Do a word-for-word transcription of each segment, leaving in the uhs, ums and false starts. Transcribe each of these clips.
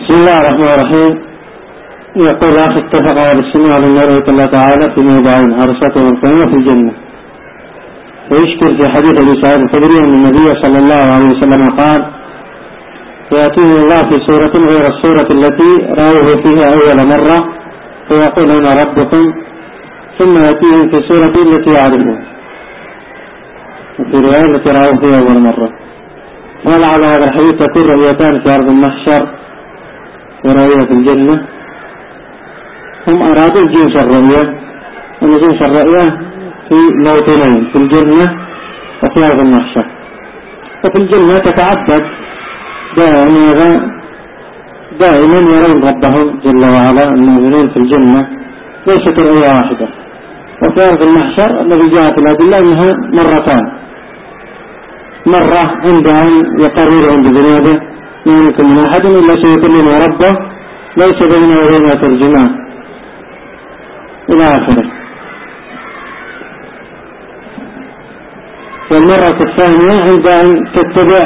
بسم الله الرحمن الرحيم. يقول أخ اتفق أهل السنة على مرة الله تعالى في موضعين عرصته والقيامة في الجنة، ويشكر في حديث أبي سعيد الخدري أن النبي صلى الله عليه وسلم قال: يأتيه الله في سورة غير السورة التي رأوه فيها أول مرة فيقول أنا ربكم، ثم يأتيهم في سورة التي يعرفون، وفي رواية التي رأوه فيها أول مرة. قال على هذا الحديث تكون رؤيتان في أرض المحشر ورؤية في الجنة. هم أرادوا جنس الرؤية، أن جنس الرؤية في موطنين، في الجنة وفي أرض المحشر. وفي الجنة تتعدد دائما دائما يرون ربهم جل وعلا المؤمنون في الجنة، ليست رؤية واحدة. وفي أرض المحشر الذي جاء في الأدلة أنها مرتان، مرة عند أن يقررهم بذنوبه ما يمكن من أحد إلا سيكلم ربه ليس بينه وبينه ترجمان إلى آخره. والمرة الثانية عند أن تتبع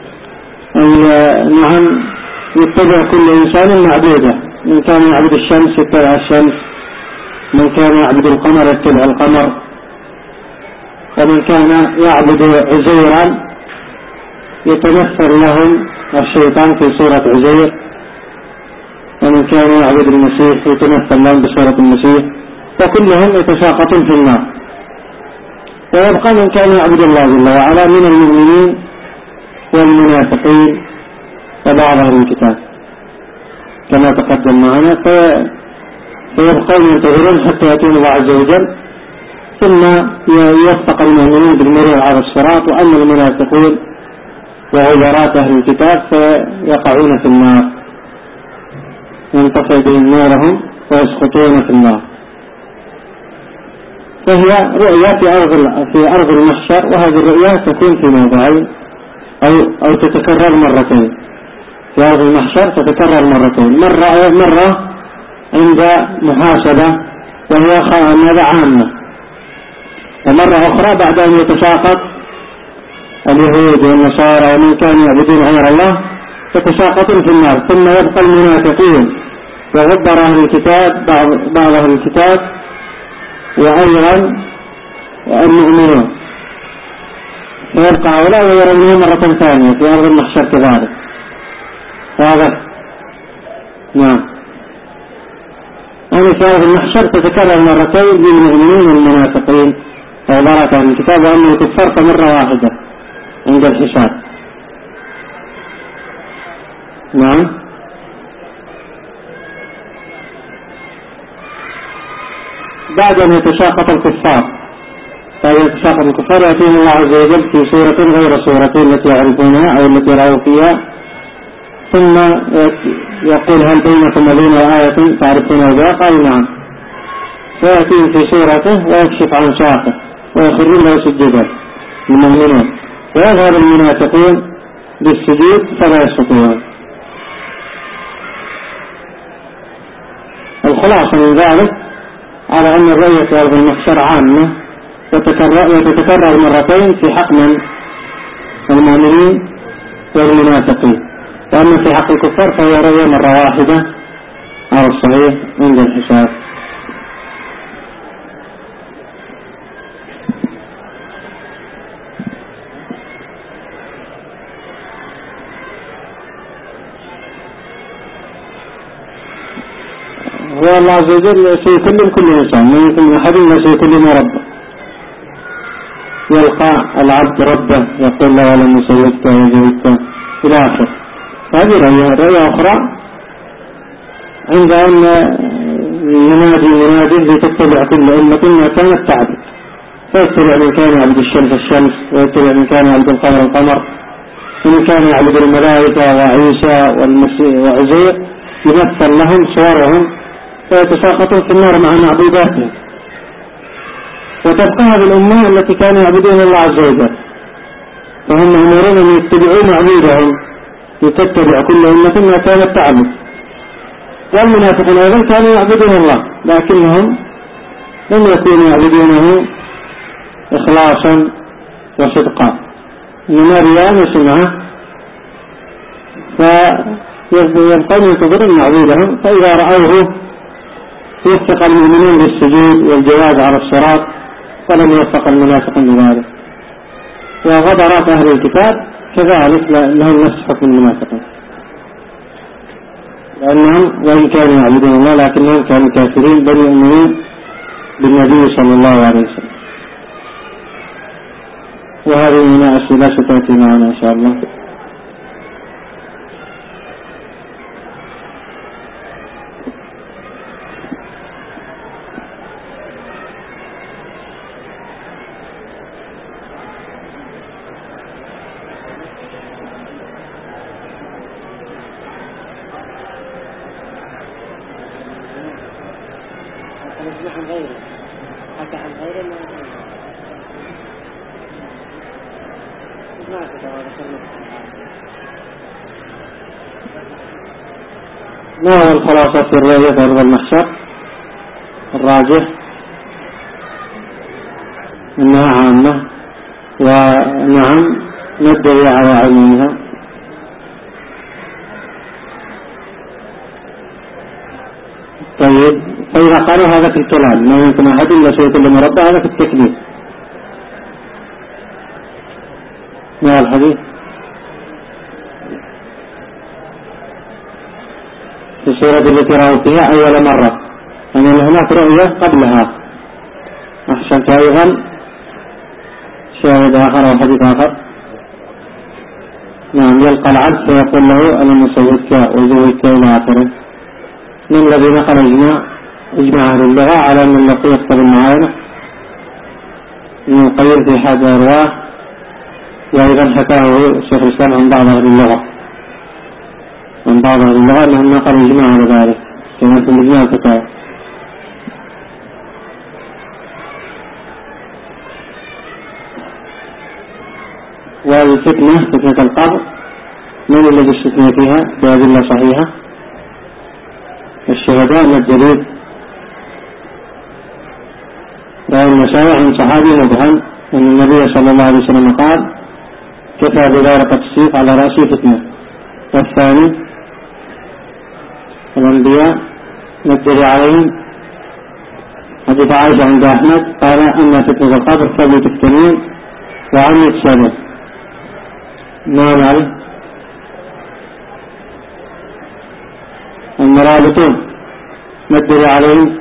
نعم يتبع كل إنسان معبوده، من كان يعبد الشمس يتبع الشمس، من كان يعبد القمر يتبع القمر، ومن كان يعبد عزيرا يتمثل لهم الشيطان في صورة عزير، ومن كان يعبد المسيح يتمثل لهم بصورة المسيح، وكلهم يتساقطون في النار. ويبقى من كان يعبد الله جل وعلا من المؤمنين والمنافقين وبعض أهل الكتاب كما تقدم معنا، فيبقون ينتظرون حتى يأتون الله عز وجل، ثم يوفق المؤمنين بالمرور على الصراط، وأما المنافقون وعبارات أهل الكتاب فيقعون في النار، ينطفئ بهم نارهم ويسقطون في النار. فهي رؤية في أرض في أرض المحشر، وهذه الرؤية تكون في موضعين أو أو تتكرر مرتين. في أرض المحشر تتكرر مرتين، مرة مرة عند محاسبة وهي ماذا عامة، ومرة أخرى بعد أن يتساقط اليهود والنصارى ومن كانوا يعبدون غير الله يتساقطون في النار، ثم يبقى المنافقين وغبر أهل الكتاب بعض, بعض أهل الكتاب وأيضا المؤمنون، فيبقى هؤلاء ويرونه مرة ثانية في أرض المحشر كذلك. هذا نعم، أن في أرض المحشر تتكرر مرتين للمؤمنين والمنافقين وعبارات أهل الكتاب، وأنه تفرق مرة واحدة عند الحساب. نعم. بعد أن يتساقط الكفار بعد أن يتساقط الكفار يأتيهم الله عز وجل في سورة غير سورتين التي يعرفونها أو التي رأوا فيها، ثم يقول هل بينكم وبين آية تعرفونها بها؟ قالوا نعم. فيأتيهم في سورته ويكشف عن ساقه ويخرون له سجدا المؤمنون، ويظهر المنافقون بالسجود فلا يستطيعون. الخلاصة من ذلك على أن الرؤية في أرض المحشر عامة وتتكرر مرتين في حق من المؤمنين والمنافقين، وأما في حق الكفار فهي رؤية مرة واحدة على الصحيح عند الحساب. والله عز وجل سيكلم كل إنسان، ما يمكن أحد إلا سيكلم ربه، يلقى العبد ربه يقول له ولم يسيبك وجهك إلى آخر. هذه رؤية. رؤية أخرى عند أن ينادي منادي لتتبع كل أمة ما كانت تعبد، فيتبع من كان يعبد الشمس الشمس، ويتبع من كان يعبد القمر القمر، ومن كان يعبد الملائكة وعيسى والمسيح وعزير يمثل لهم صورهم فيتساقطون في النار مع معبوداتهم. وتبقى هذه الأمة التي كانوا يعبدون الله عز وجل، فهم أمرون أن يتبعوا معبودهم، يتبع كل أمة ما كانت تعبد. والمنافقون أيضا كانوا يعبدون الله لكنهم لم يكونوا يعبدونه إخلاصا وصدقا، إنما رياء وسمعة. يبقون ينتظرون عبيدهم، فإذا رأوه وفق المؤمنين بالسجود والجواز على الصراط، ولم يوفق المنافقين بذلك. وغدرات أهل الكتاب كذلك لهم نفس حكم المنافقين، لأنهم وإن كانوا يعبدون الله لكنهم كانوا كافرين بل يؤمنون بالنبي صلى الله عليه وسلم. وهذه من أسئلة ستأتي معنا إن شاء الله. ما هو الخلاصة في الرؤية أرض المحشر؟ الراجح أنها عامة، ونعم ندعي على علمها. طيب، فإذا قالوا هذا في الكلام ما يمكن أحد إلا شيء كل مربع، هذا في التكليف. ما هو الحديث؟ في السورة التي رأوا فيها أول مرة، أن هناك رؤية قبلها. أحسنت. أيضا شاهد آخر أو حديث آخر. نعم، يلقى العبد فيقول له ألم أسودك وزودك إلى آخره. من الذي نقل إجماع إجماع أهل اللغة على أن اللقي يقتضي المعاينة من القيل في حد أرواح، وأيضا حكاه الشيخ الإسلام عن بعض أهل اللغة عن بعض أهل اللغة أنهم نقل إجماع على ذلك كما في الإجماع الفتاوى. والفتنة فتنة القبر من الذي استثنى فيها بأدلة صحيحة؟ الشهداء. ما الدليل؟ رواه النسائي عن صحابي مبهم أن النبي صلى الله عليه وسلم قال: كفى بذلك التصديق على رأسه فتنة. والثاني الأنبياء نزل عليهم حديث عائشة عند أحمد قال أن فتنة القبر كانوا تفتنون وعميت سنة. ما معنى المرابطون نزل عليهم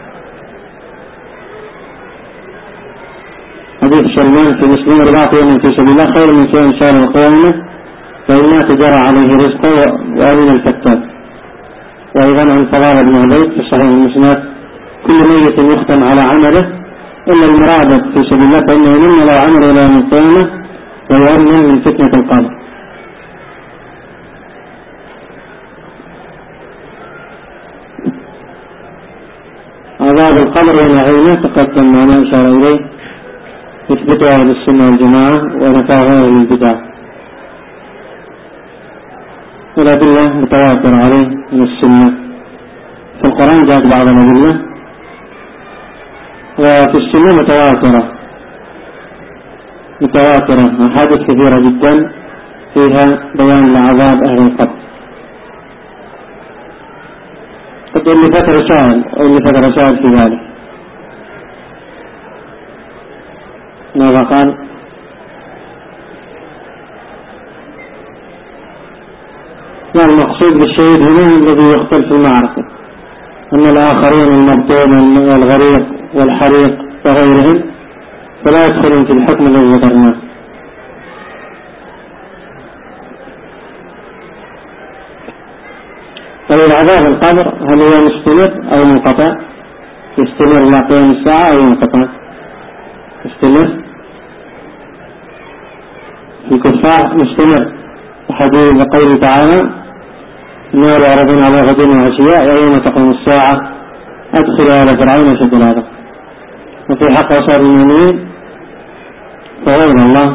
حديث سلمان في مسلم: رباط يوم في سبيل الله خير من كون شهر القيامة فإنها تجرى عليه رزقه وأمن الفتان. وأيضا عن فضالة بن عبيد في صحيح المسند: كل ميت يختم على عمله إلا المرابط في سبيل الله فإنه يمن لو عمل إلى يوم القيامة ويؤمن من فتنة القبر. عذاب القبر ونعيمه تقدم معنا إشارة إليه، يثبتها أهل السنة والجماعة ونفاها أهل البدع، والأدلة متواترة عليه من السنة. في القرآن جاءت بعض الأدلة، وفي السنة متواترة متواترة أحاديث كثيرة جدا فيها بيان لعذاب أهل القبر. قد ألفت رسائل ألفت رسائل في ذلك. ماذا قال؟ والمقصود بالشهيد هنا الذي يقتل في المعركة، أما الآخرين المبطون والغريق والحريق وغيرهم فلا يدخلون في الحكم الذي ذكرناه. طيب، عذاب القبر هل هو مستمر أو منقطع؟ يستمر إلى قيام الساعة أو منقطع؟ يستمر. الكفار مستمر، وحديث قوله تعالى: النار يعرضون على غدوة وعشياء ويوم تقوم الساعة أدخلوا آل فرعون أشد العذاب. وفي حق أصحاب المؤمنين فغير الله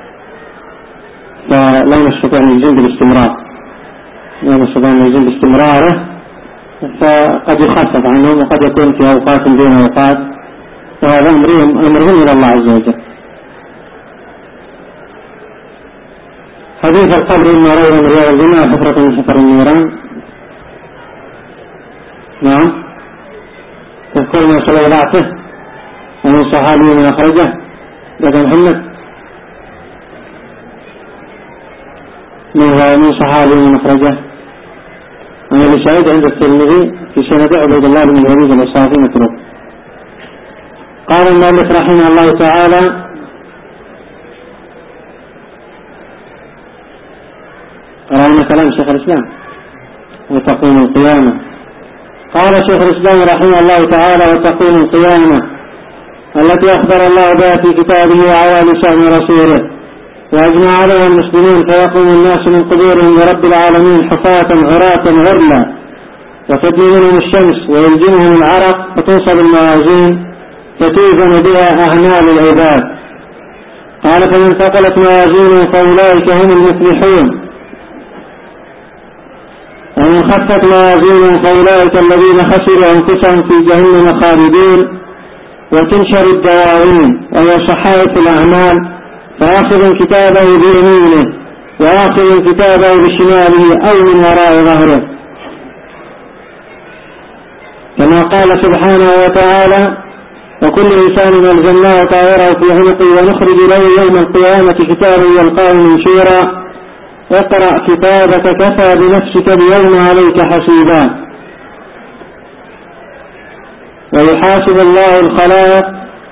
فلا نستطيع أن نجزم بالاستمرار، لا نستطيع أن نجزم باستمراره، فقد يخفف عنهم وقد يكون في أوقات دون أوقات، وهذا أمرهم أمرهم إلى الله عز وجل. هل حديث القبر إما روضة من رياض الجنة وحفرة من حفر النيران. نعم. تذكر ما صلى وضعته ومن صحابي من أخرجه لدى محمد من صحابي من أخرجه أنا لسعيد عند الترمذي في سند عبد الله بن يزيد الأصافي متروك. قال المؤلف رحمه الله تعالى: قرأنا كلام شيخ الإسلام وتقوم القيامة. قال شيخ الإسلام رحمه الله تعالى: وتقوم القيامة التي أخبر الله بها في كتابه وعلى لسان رسوله وأجمع عليها المسلمين، فيقوم الناس من قبورهم لرب العالمين حفاة عراة غرلا، وتدني منهم الشمس ويلجمهم العرق، فتنصب الموازين فتوزن بها أعمال العباد. قال: فمن ثقلت موازينهم فأولئك هم المفلحون، ومن خفت موازينهم فأولئك الذين خسروا أنفسهم في جهنم خالدين. وتنشر الدواوين وهي صحائف الأعمال، فآخذ كتابه بيمينه وآخذ كتابه بشماله أو من وراء ظهره، كما قال سبحانه وتعالى: وكل إنسان ألزمناه طائره في عنقه ونخرج له يوم القيامة كتابا يلقاه منشورا اقرأ كتابك كفى بنفسك اليوم عليك حسيبا. ويحاسب الله الخلائق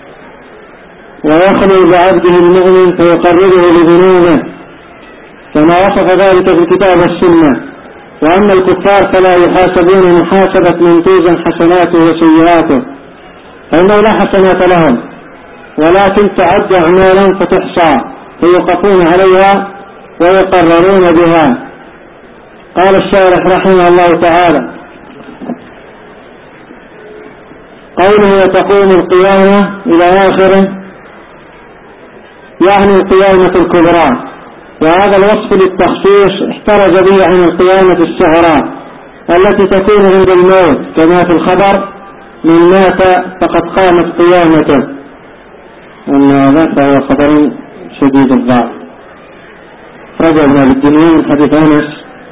ويخلو بعبده المؤمن فيقربه لذنوبه، كما وصف ذلك في الكتاب والسنة. وأما الكفار فلا يحاسبون محاسبة من توزن حسناته وسيئاته، فإنه لا حسنات لهم ولكن تعد أعمالا فتحصى فيوقفون عليها ويقررون بها. قال الشارح رحمه الله تعالى: قوله وتقوم القيامة إلى آخره يعني القيامة الكبرى، وهذا الوصف للتخصيص احترز به عن القيامة الصغرى التي تكون عند الموت، كما في الخبر: من مات فقد قامت قيامته. أما هذا فهو خبر شديد الضعف. رجعنا بالدنيا من حديث أنس،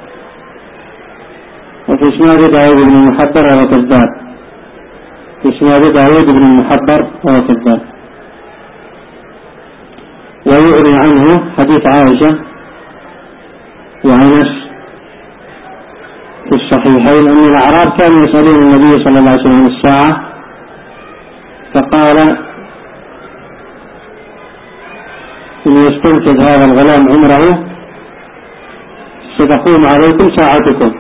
وفي اسناد داود بن المحبر وهو كذاب. في اسناد داود بن المحبر وهو كذاب. ويغني عنه حديث عائشة وأنس في الصحيحين أن الأعراب كانوا يسألون النبي صلى الله عليه وسلم الساعة، فقال: إن يستنفذ هذا الغلام عمره ستقوم عليكم ساعتكم.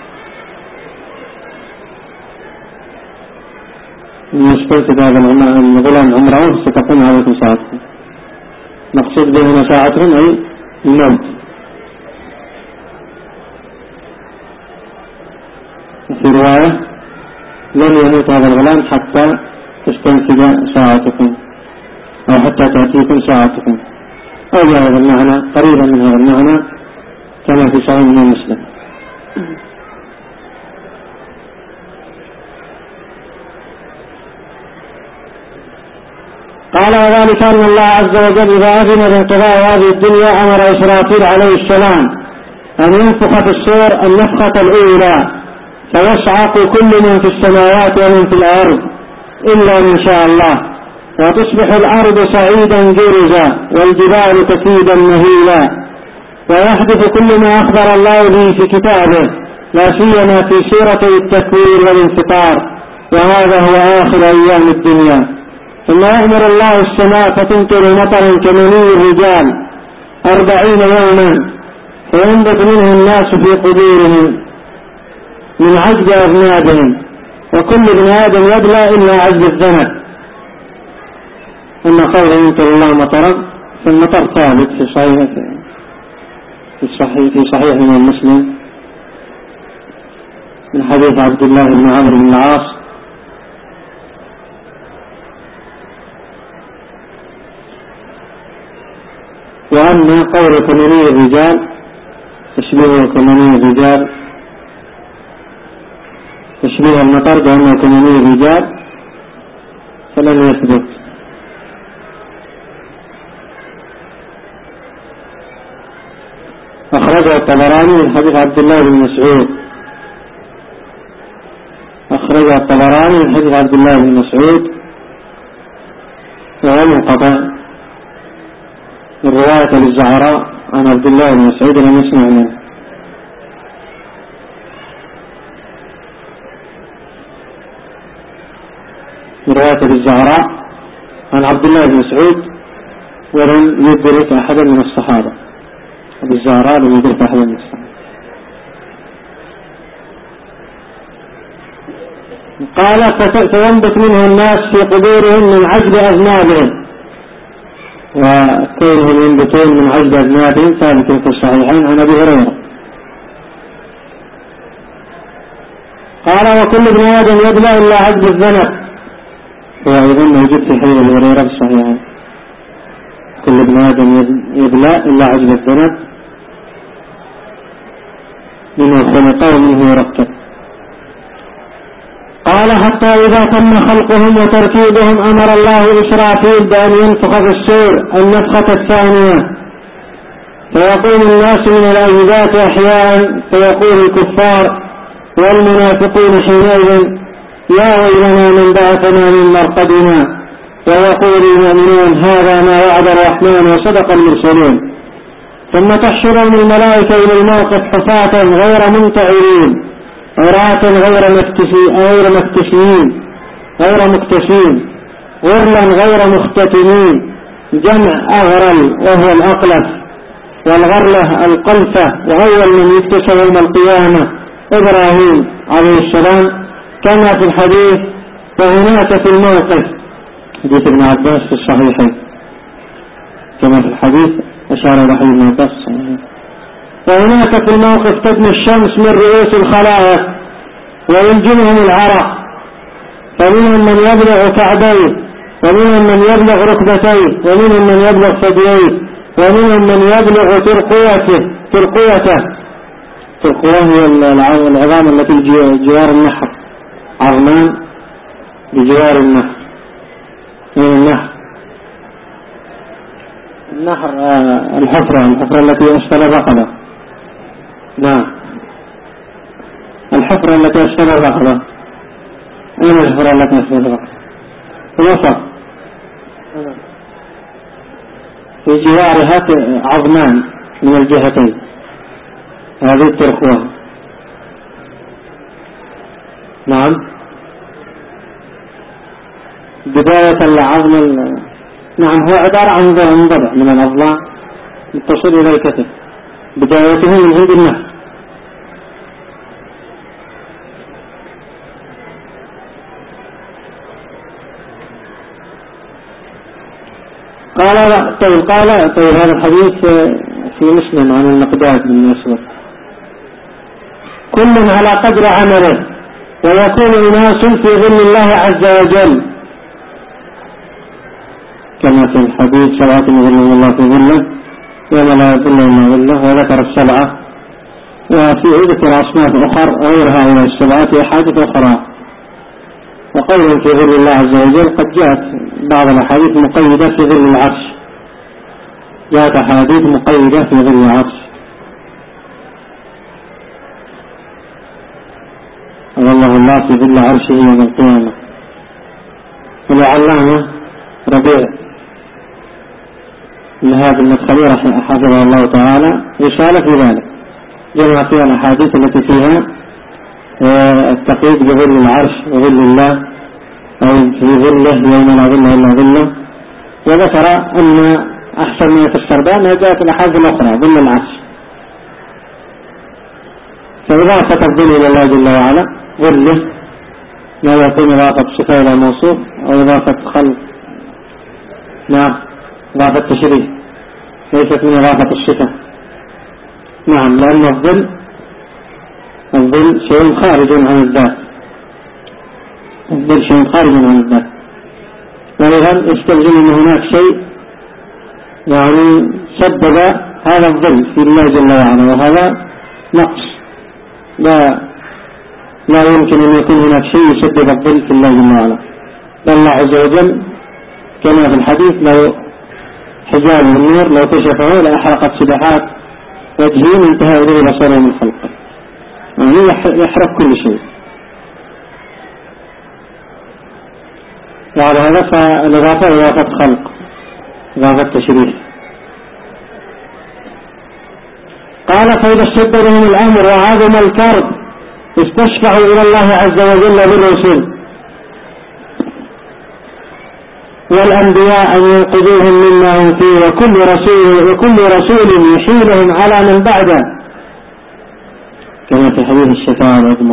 إن يستنفذ هذا الغلام عمره ستقوم عليكم ساعتكم. مقصود بهنا ساعتهم أي الموت. في رواية: لن يموت هذا الغلام حتى تستنفذ ساعتكم أو حتى تأتيكم ساعتكم، أو بهذا المعنى قريبا من هذا المعنى كما في صحيح مسلم. قال: وذلك أن الله عز وجل إذا أذن بانقضاء هذه الدنيا أمر إسرافيل عليه السلام أن ينفخ في الصور النفخة الأولى، فيصعق كل من في السماوات ومن في الأرض إلا من شاء الله، وتصبح الأرض صعيدا جرزا والجبال كثيبا مهيلا، ويحدث كل ما أخبر الله به في كتابه، لا سيما في سورة التكوير والانفطار، وهذا هو آخر أيام الدنيا. ثم يأمر الله السماء فتمطر مطرا كمني الرجال أربعين يوما، فينبت منه الناس في قبورهم من عجب أذنابهم، وكل ابن آدم يبلى إلا عجب الذنب. أما قوله يمطر الله مطرا، فالمطر ثابت في صحيح في صحيح في صحيح من مسلم من حديث عبد الله بن عمرو بن العاص وأما قول ثمانية الرجال تشبيه ثمانية الرجال تشبيه المطر بأنه ثمانية الرجال فلم يثبت. أخرجه الطبراني من حديث عبد الله بن مسعود أخرجه الطبراني من حديث عبد الله بن مسعود وهو منقطع من رواية للزهراء عن عبد الله بن مسعود لم يسمع منه. من رواية للزهراء عن عبد الله بن مسعود ولم يدرك أحدا من الصحابة. أبي الزهراء لم يدرك أحدا من الصحابة. قال فينبت منه الناس في قبورهم من عجب أذنابهم، وكونهم ينبتون من عجب أذنابهم ثابت في الصحيحين عن أبي هريرة. قال وكل ابن آدم يبلى إلا عجب الذنب، هو أيضا موجود في حديث أبي هريرة في الصحيحين. كل ابن آدم يبلى إلا عجب الذنب منه خلق ومنه يركب. قال حتى إذا تم خلقهم وتركيبهم أمر الله إسرافيل بأن ينفخ في السور النفخة الثانية، فيقوم الناس من الأجداث أحياء، فيقول الكفار والمنافقون حينئذ يا ويلنا من بعثنا من مرقدنا، ويقول المؤمنون هذا ما وعد الرحمن وصدق المرسلون. ثم تحشرهم الملائكة إلى الموقف حفاة غير منتعرين عراة غير غير مكتسين غير مكتسين غرلا غير مختتمين، جمع أغرل وهو الأقلف، والغرلة القلفة، وأول من يكتسب يوم القيامة إبراهيم عليه السلام كما في الحديث. فهناك في الموقف حديث ابن عباس في الصحيحين كما في الحديث أشار إلى حديث ابن عباس. فهناك في الموقف تدنو الشمس من رؤوس الخلائق ويلجمهم العرق، فمنهم من يبلغ كعبيه، ومنهم من يبلغ ركبتيه، ومنهم من يبلغ ثدييه، ومنهم من يبلغ ترقوته ترقوته ترقوه هي العظام التي جوار النحر، عظمان بجوار النحر من النحر النحر آه الحفرة الحفرة التي أسفل الرقبة. نعم الحفرة التي أسفل الرقبة. أين الحفرة التي أسفل الرقبة؟ في الوسط في جوارها عظمان من الجهتين، هذه الترقوة. نعم بداية العظم. نعم هو عبارة عن ضلع من الأضلاع متصل إلى الكتف، بدايته من عند النحر. قال طيب قال طيب هذا الحديث في مسلم عن المقداد بن مسعود. كل على قدر عمله، ويكون أناس في ظل الله عز وجل كما في الحديث سبعة يظلهم الله في ظله يوم لا يظل إلا ظله، وذكر السبعة وفي ذكر أصناف أخر غير هؤلاء السبعة في أحاديث أخرى. وقوله في ظل الله عز وجل قد جاءت بعض الأحاديث مقيدة في ظل العرش، جاءت أحاديث مقيدة في ظل العرش. والله الله في ظل عرشه يوم القيامة. ولعلامة ربيع لهذا المدخلي حفظه الله تعالى رسالة في ذلك جمع فيها الأحاديث التي فيها التقييد بظل العرش وظل الله أو في ظله يوم لا ظل إلا ظله، وذكر أن أحسن ما يفسر به ما جاءت الأحاديث الأخرى ظل العرش. فإضافة الظل إلى الله جل وعلا ظله ما يكون إضافة صفة إلى موصوف أو إضافة خلق. نعم إضافة تشريف ليست من إضافة الصفة. نعم لأن الظل الظل شيء خارج عن الذات، الظل شيء خارج عن الذات، ولذا يستلزم أن هناك شيء يعني سبب هذا الظل في الله جل وعلا، وهذا نقص لا لا يمكن أن يكون هناك شيء يسبب الظل في الله جل وعلا. الله عز وجل كما في الحديث لو حجاب النور لو كشفه لأحرقت سبحات وجهه انتهى إليه بصره من خلقه، يعني يحرق كل شيء. وعلى هذا فالإضافة إضافة خلق، إضافة تشريف. قال فإذا اشتد بهم الأمر وعظم الكرب استشفعوا إلى الله عز وجل بالرسل والأنبياء أن ينقذوهم مما هم فيه، وكل رسول وكل رسول يحيلهم على من بعده، كما في حديث الشفاعة العظمى.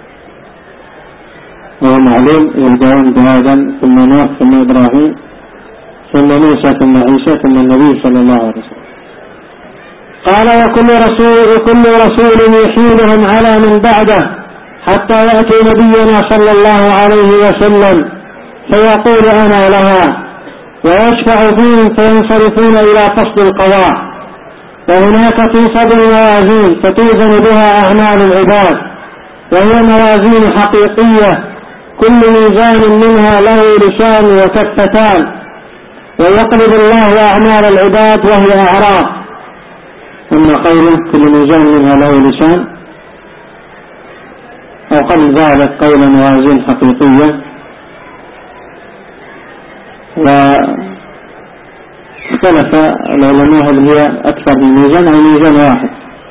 وهو معلوم يبدأون بآدم ثم نوح ثم إبراهيم ثم موسى ثم عيسى ثم النبي صلى الله عليه وسلم. قال وكل رسول وكل رسول يحيلهم على من بعده حتى يأتي نبينا صلى الله عليه وسلم فيقول أنا لها، ويشفع فيهم فينصرفون إلى فصل القضاء. وهناك تنصب الموازين فتوزن بها أعمال العباد، وهي موازين حقيقية كل ميزان منها له لسان وكفتان، ويقلب الله أعمال العباد وهي أعراف. أما قوله كل ميزان منها له لسان، أو قبل ذلك قول موازين حقيقية، واختلف العلماء هل هي أكثر من ميزان أو ميزان واحد.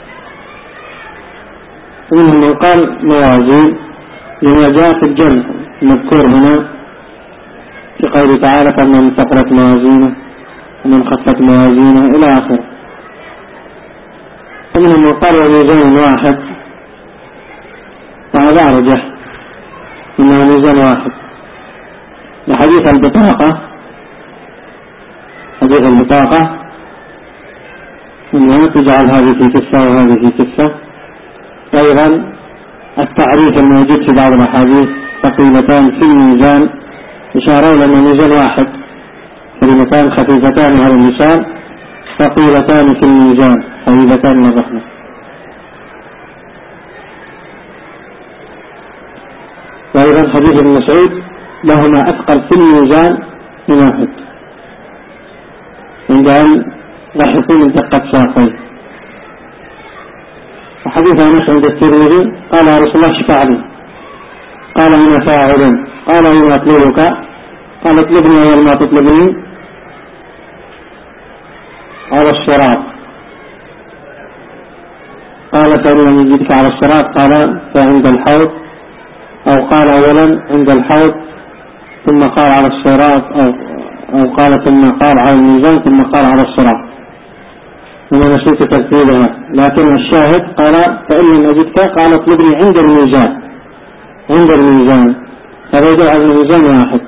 ومنهم من قال موازين لما جاء في الجمع المذكور هنا في قوله تعالى فمن ثقلت موازينه ومن خفت موازينه إلى آخره. ومنهم من قال ميزان واحد، وهذا أرجح إنه ميزان واحد لحديث البطاقة. حديث البطاقة إنها تجعل هذه في كفة وهذه في كفة. أيضا التعريف الموجود في بعض الأحاديث ثقيلتان في الميزان إشارة إلى أن ميزان واحد، كلمتان خفيفتان على اللسان ثقيلتان في الميزان حبيبتان من الرحمة. وأيضا حديث ابن مسعود لهما أثقل في الميزان من واحد، عند أن ضحكوا من دقة ساقيه. وحديث أنس عند الترمذي قال يا رسول الله اشفع لي، قال أنا فاعل، قال أنا أطلبك، قال اطلبني أول ما تطلبني على الصراط، قال فإن لم يجدك على الصراط قال فعند الحوض، أو قال أولا عند الحوض ثم قال على الصراط، أو, أو قال ثم قال على الميزان ثم قال على الصراط. وما نسيت ترتيبها، لكن الشاهد قال فإن لم أجدك قال اطلبني عند الميزان، عند الميزان، هذا يدل على الميزان واحد.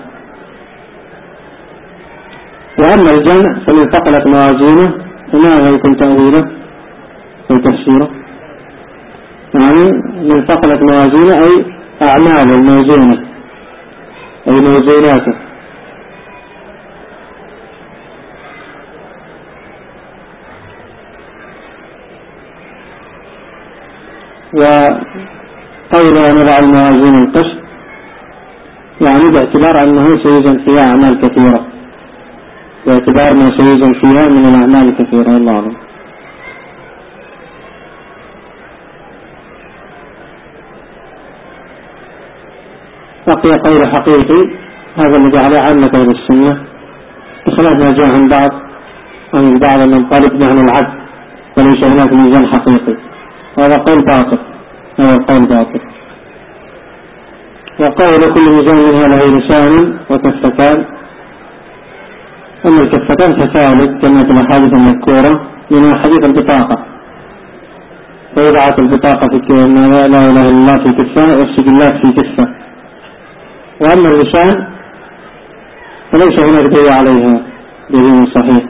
وأما الجمع فمن ثقلت موازينه فماذا يكون تأويله أو تفسيره؟ يعني من ثقلت موازينه أي أعمال الموزونة أي موزوناته. وقوله نضع الموازين القسط يعني باعتبار أنه سيوزن فيها أعمال كثيرة، باعتبار ما سيوزن فيها من الأعمال الكثيرة. الله أعلم. بقي قول حقيقي هذا الذي عليه عامة أهل السنة، بخلاف ما جاء عن بعض عن البعض من طالب عن العبد وليس هناك ميزان حقيقي، هذا قول باطل، هذا قول باطل. وقول كل ميزان منها له لسان وكفتان، أما الكفتان فثالث كما في الأحاديث المذكورة من حديث البطاقة، فوضعت البطاقة في لا إله إلا الله في كفة والسجلات في كفة. وأما اللسان فليس هناك دليل عليها دليل صحيح.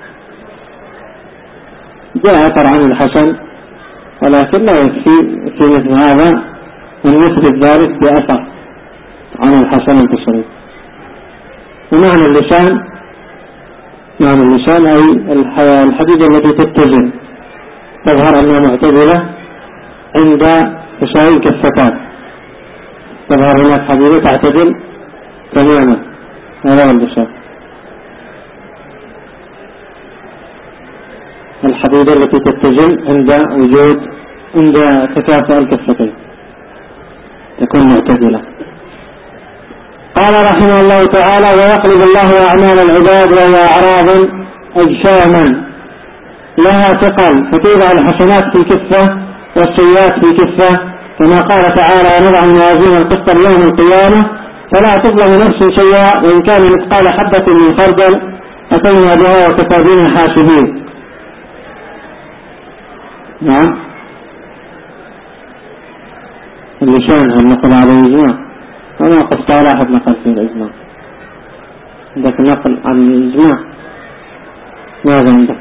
جاء أثر عن الحسن ولكن لا يكفي في مثل هذا أن يثبت ذلك بأثر عن الحسن البصري. ومعنى اللسان معنى اللسان أي الحديدة التي تتزن تظهر أنها معتدلة عند تساوي الكفتان، تظهر هناك حديدة تعتدل تماما، هذا اللسان. الحديدة التي تتزن عند وجود عند تكافؤ الكفتين تكون معتدلة. قال رحمه الله تعالى: ويقلب الله أعمال العباد وهي أعراض أجساما لها ثقل فتوضع الحسنات في كفة والسيئات في كفة، كما قال تعالى: ونضع الموازين القسط ليوم القيامة فلا تظلم نفس شيئا وإن كان مثقال حبة من خردل أتينا بها وكفى بنا حاسبين. نعم. اللسان هل نقل على الإجماع؟ وما قد قال أحد نقل في الإجماع. عندك نقل عن الإجماع؟ ماذا عندك؟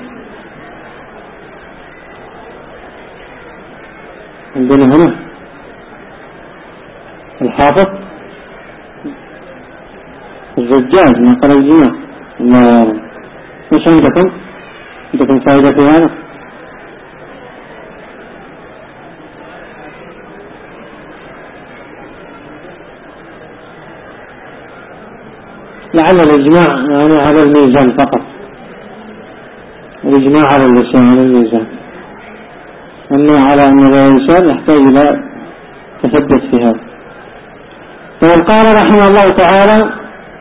عندنا هنا الحافظ الزجاج نقل الإجماع. الله أعلم. مش عندكم؟ عندكم فائدة في هذا؟ لعل الإجماع يعني على الميزان فقط، الإجماع على اللسان على الميزان، أما على أن الإنسان يحتاج إلى تثبت في هذا. فقال رحمه الله تعالى: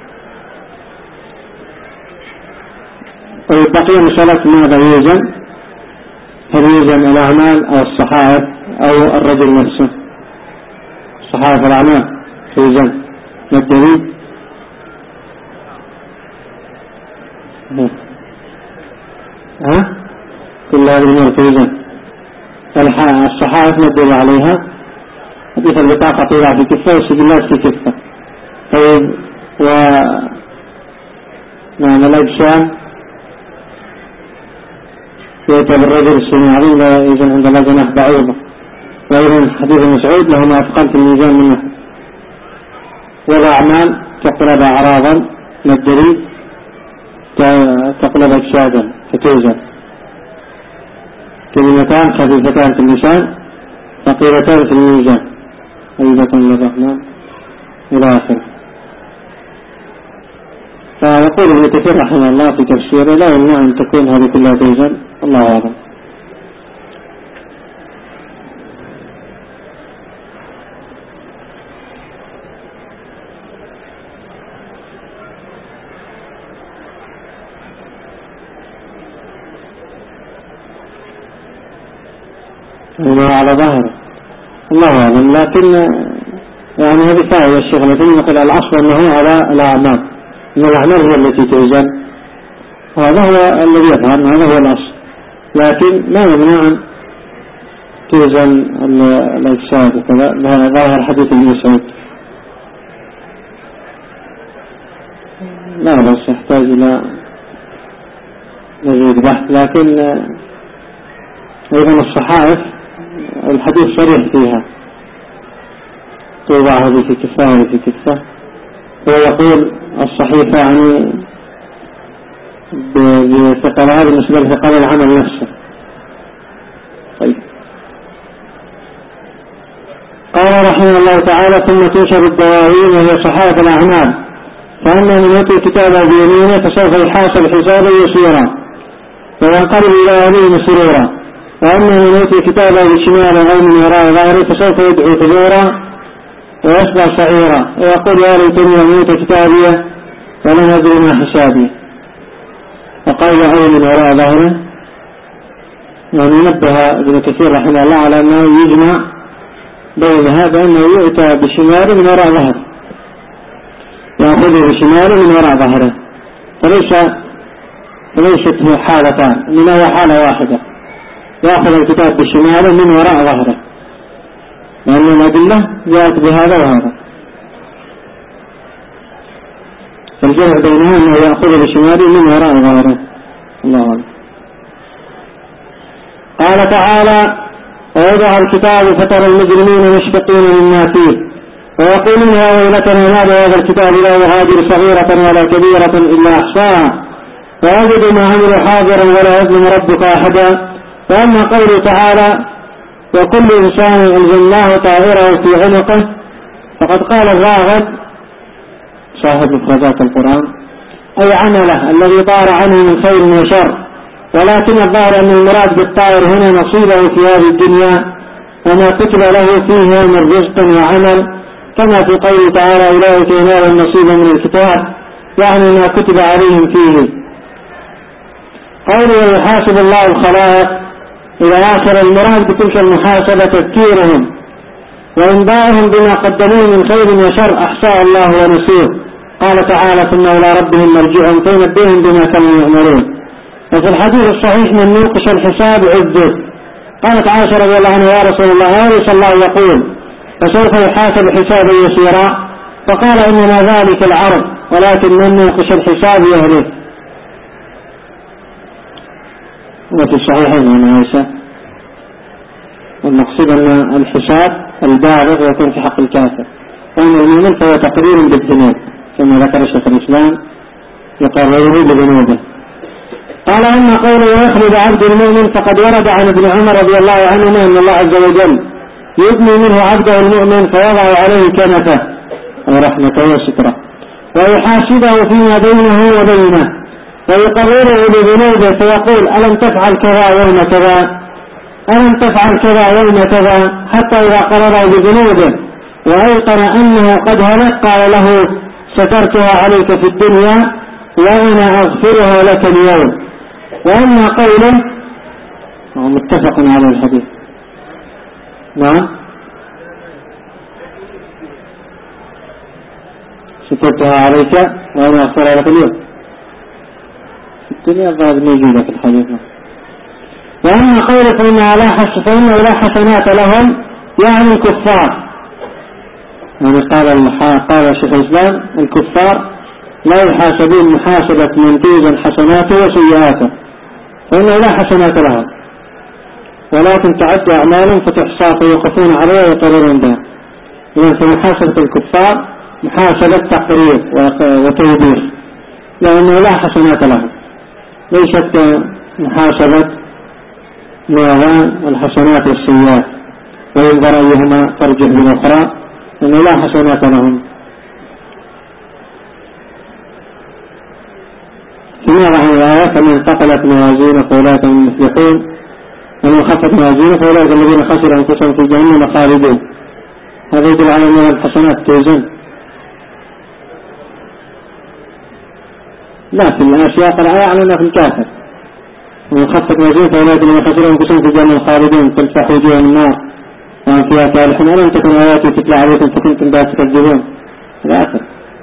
بقي مسألة ماذا يوزن، هل يوزن الأعمال أو الصحائف أو الرجل نفسه؟ صحائف الأعمال توزن، ما الدليل؟ ها؟ كل هذه الأمور توزن. الصحائف ما الدليل عليها؟ حديث البطاقة توضع في كفة والسجلات في كفة. طيب، و نعم الأجسام يعتبر الرجل الصناعي لا يوزن عند الله جناح بعوضة، وأيضا حديث مسعود له ما أثقل في الميزان منه. والأعمال تقلب أعراضا، ما الدليل؟ تقلب أجسادا فتوزن. كلمتان خفيفتان في اللسان ثقيلتان في الميزان، حبيبة للرحمن إلى آخره. فيقول ابن كثير رحمه الله في تفسيره: لا يمنع أن تكون هذه كلها توزن، الله أعلم. هو على ظهره الله أعلم، لكن يعني هذه فائدة الشيخ الذي يقول العصر أنه على الأعمال، أن الأعمال هي التي توزن، هذا هو الذي يفهم، هذا هو الأصل، لكن لا يمنع أن توزن الأجساد وكذا، ظاهر حديث ابن مسعود. لا بس يحتاج إلى مزيد بحث، لكن أيضا الصحائف الحديث صريح فيها، توضع هذه في كفة هذه في كفة، ويقول الصحيفة يعني بثقلها بالنسبة لثقل العمل نفسه. طيب. قال رحمه الله تعالى: ثم تنشر الدواوين وهي صحائف الأعمال، فأما من يؤتي كتابه بيمينه فسوف يحاسب حسابا يسيرا وينقلب إلى أهله مسرورا، وأما من يؤتي كتابه بشماله أو من وراء ظهره فسوف يدعو ثبورا ويصبح سعيرا ويقول: يا ليتني أموت كتابيه ولم أدري ما حسابي. وقال: أو من وراء ظهره، يعني نبه ابن كثير رحمه الله على أنه يجمع بين هذا، أنه يؤتى بشماله من وراء ظهره، يأخذه بشماله من وراء ظهره، فليس فليست حالتان، إنما هي حالة واحدة، يأخذ الكتاب بشماله من وراء ظهره، لأن الأدلة جاءت بهذا وهذا، فالجمع بينها أنه يأخذ بشماله من وراء ظهره. الله أعلم. قال تعالى: ووضع الكتاب فترى المجرمين مشفقين مما فيه ويقولون: يا ويلتنا ماذا هذا الكتاب لا يغادر صغيرة ولا كبيرة إلا أحصاها ويجد ما عملوا حاضرا ولا يظلم ربك أحدا. وأما قوله تعالى: وكل إنسان ألزمناه طائره في عنقه، فقد قال الراغب صاحب مفردات القرآن: أي عمله الذي طار عنه من خير وشر ولكن الظاهر أن المراد بالطائر هنا نصيبه في هذه الدنيا وما كتب له فيها من رزق وعمل، كما في قوله تعالى أولئك ينالون نصيبا من الكتاب، يعني ما كتب عليهم فيه. قوله يحاسب الله الخلائق إلى آخر، المراد بتلك المحاسبة تذكيرهم وإنباؤهم بما قدموه من خير وشر أحصاه الله ونسوه. قال تعالى ثم إلى ربهم مرجعهم فينبئهم بما كانوا يعملون. وفي الحديث الصحيح من نوقش الحساب عذب. قالت عائشة رضي الله عنها يا رسول الله أليس الله يقول فسوف يحاسب حسابا يسيرا؟ فقال إنما ذلك العرض ولكن من نوقش الحساب يهلك. وفي الصحيحين عن عائشة المقصود أن الحساب البالغ يكون في حق الكافر، وأن المؤمن فهو تقرير بالذنوب كما ذكر شيخ الإسلام يقرره بذنوبه. قال أما قوله يخلد عبد المؤمن فقد ورد عن ابن عمر رضي الله عنهما أن الله عز وجل يبني منه عبده المؤمن فيضع عليه كنفه ورحمته وستره ويحاسبه فيما بينه وبينه ويقرره بذنوبه فيقول ألم تفعل كذا يوم كذا، ألم تفعل كذا يوم كذا، حتى إذا قرره بذنوبه وأيقن أنه قد هلك قال له سترتها عليك في الدنيا وأنا أغفرها لك اليوم. وأما قوله متفق على الحديث. نعم سترتها عليك وأنا أغفرها لك اليوم في الدنيا الظاهر موجودة في الحديث. وأما قوله فإنه لا فإنه لا حسنات لهم يعني الكفار، يعني قال قال شيخ الإسلام الكفار لا يحاسبون محاسبة من توزن حسناته وسيئاته، فإنه لا حسنات لهم ولكن تعد أعمالهم فتحصى فيوقفون عليها ويقررون بها. إذن فمحاسبة الكفار محاسبة تقرير وتوبيخ لأنه لا حسنات لهم، ليست محاسبة ميزان الحسنات والسيئات وينظر أيهما ترجح بالأخرى، إنه لا حسنات لهم. سمع عن الآية فمن انتقلت موازينه فأولئك هم المفلحون ومن خفت موازينه فأولئك الذين خسروا أنفسهم في جهنم خالدون. هذا يدل على أن الحسنات توزن. لا في الأشياء الآية على في الكافر ومن خفت موازينه فأولئك الذين خسروا أنفسهم في جهنم خالدون تلفح وجوههم النار وأن فيها كالحون ألم تكن آياتي تتلى عليكم فكنتم بها تكذبون الآخر.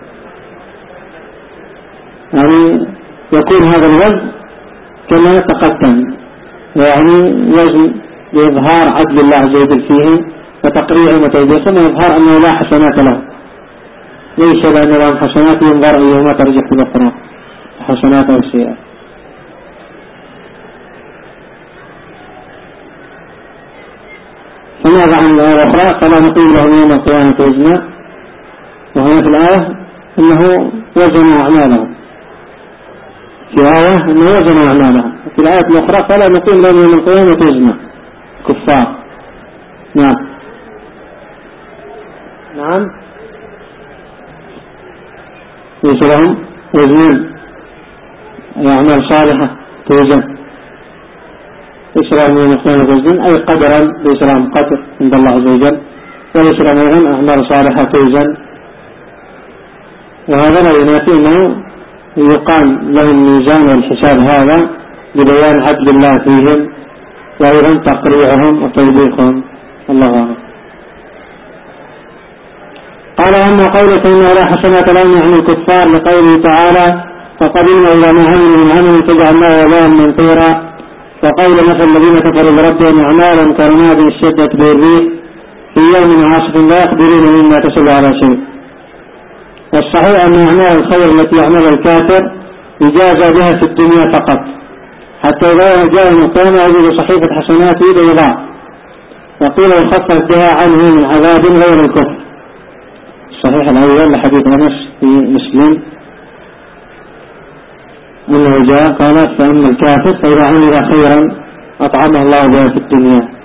يعني يكون هذا الوزن كما تقدم، يعني وزن لإظهار عدل الله عز وجل فيهم وتقريعهم وتوبيخهم وإظهار أنه لا حسنات له، ليس لأن لهم حسنات ينظر أيهما ترجح بالأخرى حسنات أو سيئات. فماذا عن الآية الأخرى؟ فلا نقيم لهم يوم القيامة وزنا، وهنا في الآية أنه وزن أعمالهم، في آية أنه وزن أعمالهم، في الآية الأخرى فلا نقيم لهم يوم القيامة وزنا كفار. نعم نعم ليس لهم وزن أعمال صالحة توزن، ليس لهم يوم القيامة وزن أي قدرا، ليس لهم قدر عند الله عز وجل، وليس لهم أعمال صالحة توزن. وهذا لا ينافي أنه يقام لهم ميزان والحساب هذا ببيان عدل الله فيهم وأيضا تقريعهم وتوبيخهم. الله أعلم. قال أما قوله فإنه لا حسنات لهم يعني الكفار لقوله تعالى فقدمنا إلى ما عملوا من عمل فجعلناه وباء منثورا، وقول مثل الذين كفروا بربهم أعمالا كرماد اشتدت به الريح في يوم عاصف لا يقدرون مما كسبوا على شيء. والصحيح أن أعمال الخير التي يعملها الكافر يجازى بها في الدنيا فقط، حتى إذا جاء من القيامة يجد صحيفة حسناته بيضاء وقيل يخفف بها عنه من عذاب غير الكفر. الصحيح الأول لحديث أنس في مسلم أنه جاء قال فأما الكافر فإذا عمل خيرا أطعمه الله بها في الدنيا.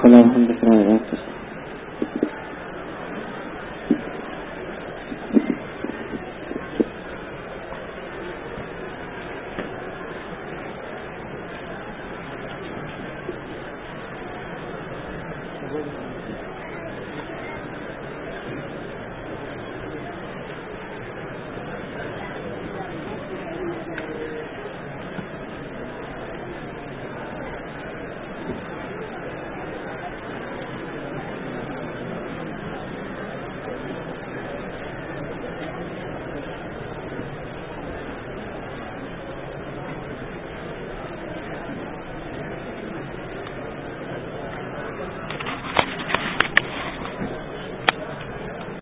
سبحانك اللهم وبحمدك.